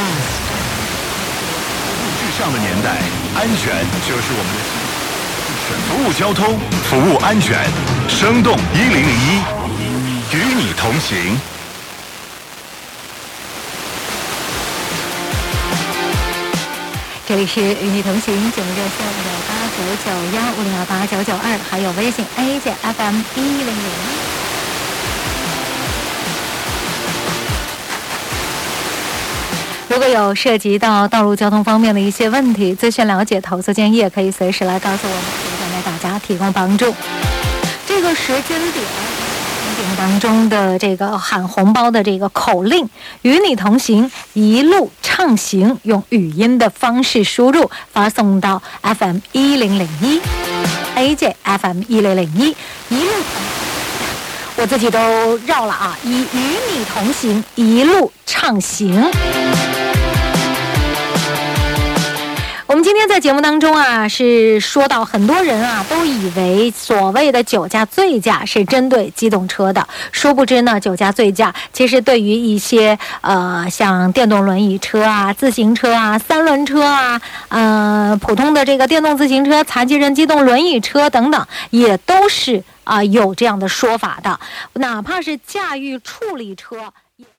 至上的年代，安全就是我们的服务交通，服务安全，生动1001，与你同行。 这里是与你同行节目热线5899150289992，还有微信 AJFM1001。如果有涉及到道路交通方面的一些问题、咨询了解、投诉建议，也可以随时来告诉我们，为大家提供帮助。这个时间点节目当中的这个喊红包的这个口令，与你同行，一路畅行，用语音的方式输入，发送到 FM1001 AJFM1001，一路我自己都绕了啊！与你同行，一路畅行。我们今天在节目当中啊，是说到很多人啊都以为所谓的酒驾醉驾是针对机动车的，殊不知呢，酒驾醉驾其实对于一些像电动轮椅车啊、自行车啊、三轮车啊、普通的这个电动自行车、残疾人机动轮椅车等等，也都是有这样的说法的，哪怕是驾驭处理车。